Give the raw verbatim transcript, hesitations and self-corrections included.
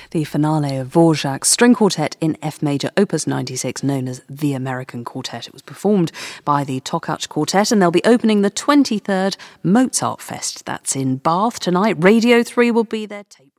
The finale of Dvorak's string quartet in F major, opus ninety-six, known as the American Quartet. It was performed by the Tokach Quartet, and they'll be opening the twenty-third Mozart Fest. That's in Bath tonight. Radio three will be there. Tape